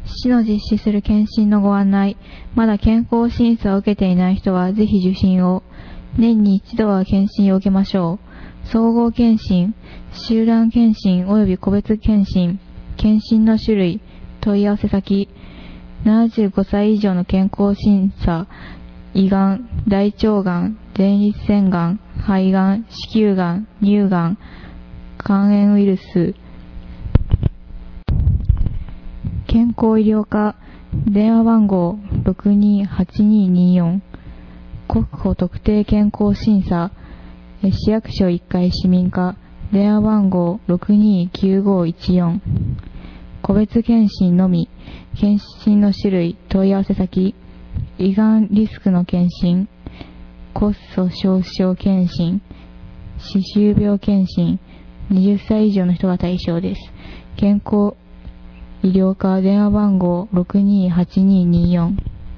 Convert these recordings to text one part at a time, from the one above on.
市の実施する検診のご案内。まだ健康審査を受けていない人はぜひ受診を。年に一度は検診を受けましょう。総合検診、集団検診及び個別検診、検診の種類、問い合わせ先、75歳以上の健康審査、胃がん、大腸がん、前立腺がん、肺がん、子宮がん、乳がん、肝炎ウイルス、健康医療課、電話番号628224、国保特定健康診査、市役所1階市民課、電話番号629514、個別検診のみ、検診の種類、問い合わせ先、胃がんリスクの検診、骨粗鬆症検診、歯周病検診、20歳以上の人が対象です。健康医療課電話番号628224。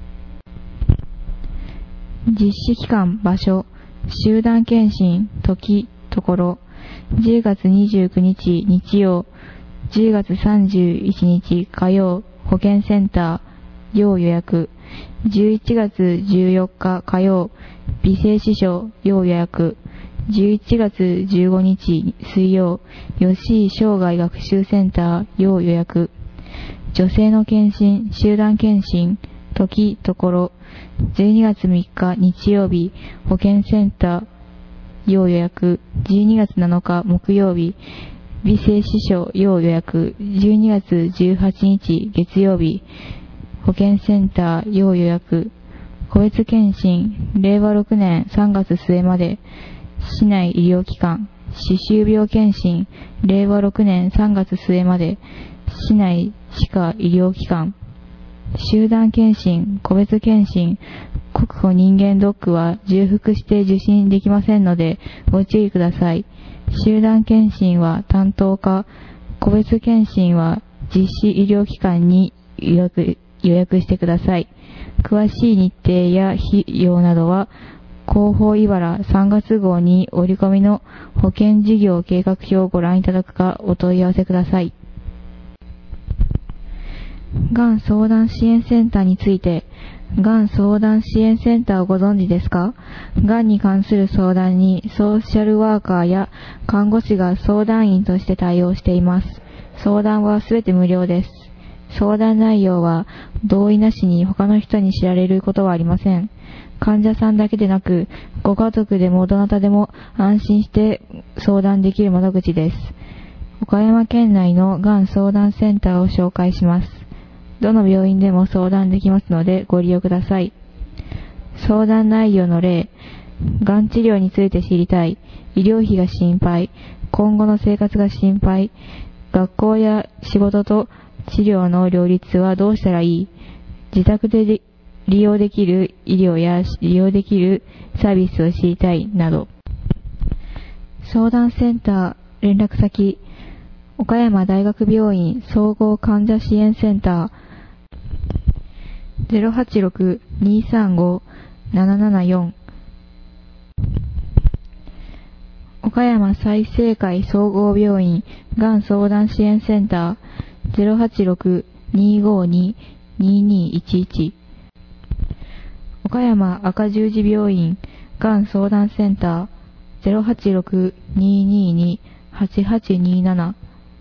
実施期間、場所、集団検診、時、ところ、10月29日日曜、10月31日火曜、保健センター、要予約。11月14日火曜、微生支所、要予約。11月15日水曜、吉井生涯学習センター、要予約。女性の検診、集団検診、時、ところ、12月3日日曜日、保健センター、要予約。12月7日木曜日、微生支所要予約。12月18日月曜日、保健センター要予約。個別検診、令和6年3月末まで、市内医療機関。歯周病検診、令和6年3月末まで、市内歯科医療機関。集団検診、個別検診、国保人間ドックは重複して受診できませんのでご注意ください。集団検診は担当課、個別検診は実施医療機関に予約してください。詳しい日程や費用などは広報茨3月号に折り込みの保険事業計画表をご覧いただくかお問い合わせください。がん相談支援センターについて、がん相談支援センターをご存知ですか？がんに関する相談にソーシャルワーカーや看護師が相談員として対応しています。相談はすべて無料です。相談内容は同意なしに他の人に知られることはありません。患者さんだけでなく、ご家族でもどなたでも安心して相談できる窓口です。岡山県内のがん相談センターを紹介します。どの病院でも相談できますのでご利用ください。相談内容の例、がん治療について知りたい、医療費が心配、今後の生活が心配、学校や仕事と治療の両立はどうしたらいい、自宅で利用できる医療や利用できるサービスを知りたいなど。相談センター連絡先、岡山大学病院総合患者支援センター 086-235-774 岡山済生会総合病院がん相談支援センター 086-252-2211 岡山赤十字病院がん相談センター 086-222-8827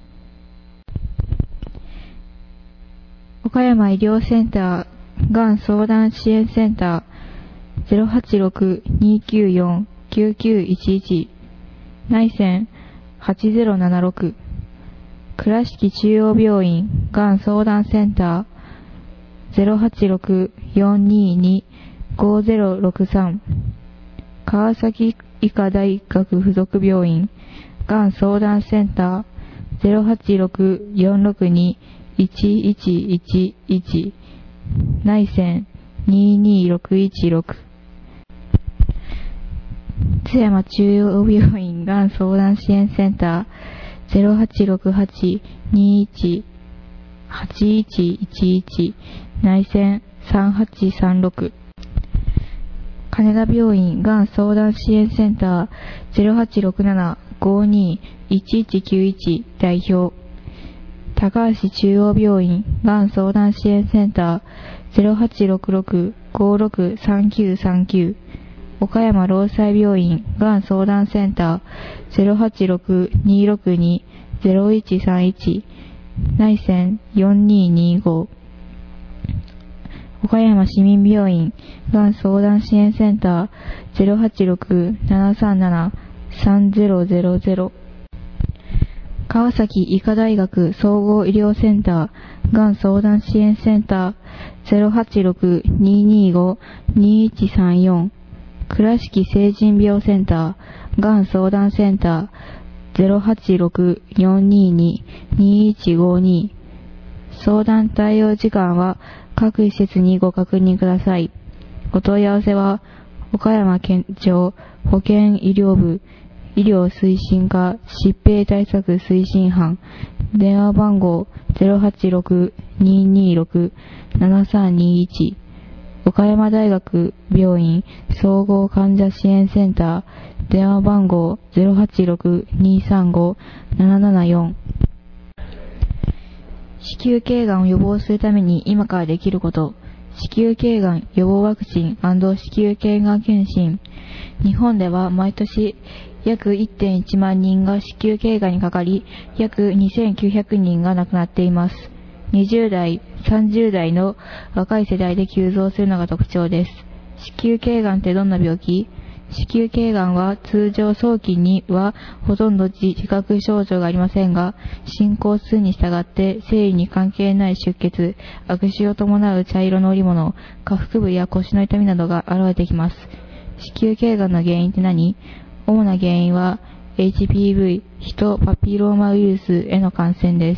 岡山医療センターがん相談支援センター 086-294-9911 内線8076倉敷中央病院がん相談センター 086-422-5063 川崎医科大学附属病院がん相談センター 086-462-1111 内線22616津山中央病院がん相談支援センター 0868218111 内線3836金田病院がん相談支援センター 0867-52-1191 代表高橋中央病院がん相談支援センター 0866-563939 岡山労災病院がん相談センター 086262-0131 内線4225岡山市民病院がん相談支援センター 086737-3000 川崎医科大学総合医療センターがん相談支援センター 086225-2134 倉敷成人病センターがん相談センター 086422-2152 相談対応時間は各施設にご確認ください。お問い合わせは岡山県庁保健医療部医療推進課疾病対策推進班電話番号 086-226-7321 岡山大学病院総合患者支援センター電話番号 086-235-774 子宮頸がんを予防するために今からできること。子宮頸がん予防ワクチン&子宮頸がん検診。日本では毎年約 1.1 万人が子宮頸がんにかかり、約2900人が亡くなっています。20代、30代の若い世代で急増するのが特徴です。子宮頸がんってどんな病気？子宮頸がんは通常早期にはほとんど自覚症状がありませんが、進行数に従って生理に関係ない出血、悪臭を伴う茶色の織物、下腹部や腰の痛みなどが現れてきます。子宮頸がんの原因って何？主な原因は HPV、ヒトパピローマウイルスへの感染です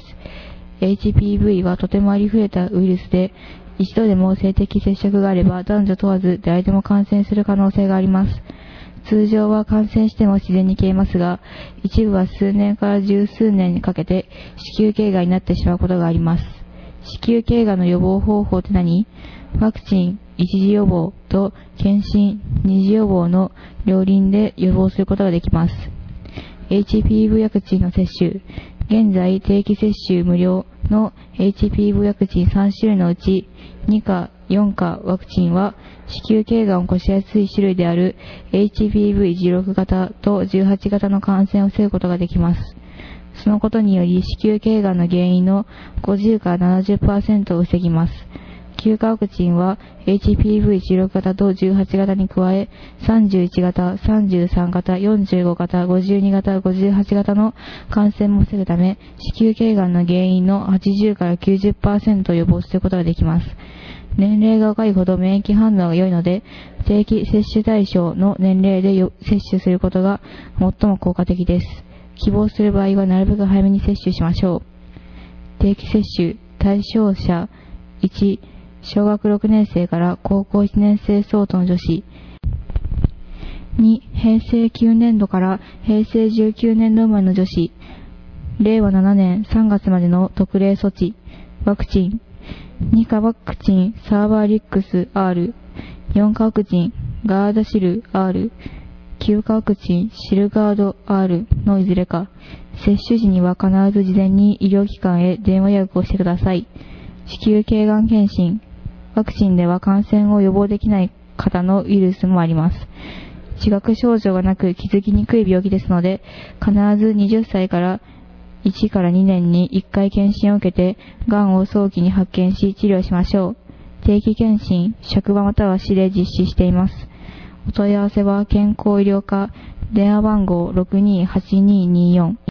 。HPV はとてもありふれたウイルスで、一度でも性的接触があれば男女問わず誰でも感染する可能性があります。通常は感染しても自然に消えますが、一部は数年から十数年にかけて子宮頸がんになってしまうことがあります。子宮頸がんの予防方法って何？ワクチン、一次予防と検診、二次予防の両輪で予防することができます。HPV ワクチンの接種。現在定期接種無料の HPV ワクチン3種類のうち2価、4価ワクチンは子宮頸がんを起こしやすい種類である HPV16 型と18型の感染を防ぐことができます。そのことにより子宮頸がんの原因の50から 70% を防ぎます。9価ワクチンは HPV16 型と18型に加え31型、33型、45型、52型、58型の感染も防ぐため子宮頸がんの原因の80から 90% を予防することができます。年齢が若いほど免疫反応が良いので定期接種対象の年齢で接種することが最も効果的です。希望する場合はなるべく早めに接種しましょう。定期接種対象者1、小学6年生から高校1年生相当の女子。2、平成9年度から平成19年度生まれの女子。令和7年3月までの特例措置。ワクチン。2価ワクチンサーバーリックス R。4価ワクチンガーダシル R。9価ワクチンシルガード R のいずれか。接種時には必ず事前に医療機関へ電話予約をしてください。子宮頸がん検診。ワクチンでは感染を予防できない方のウイルスもあります。自覚症状がなく気づきにくい病気ですので、必ず20歳から1から2年に1回検診を受けて、がんを早期に発見し治療しましょう。定期検診、職場または市で実施しています。お問い合わせは健康医療課、電話番号 628224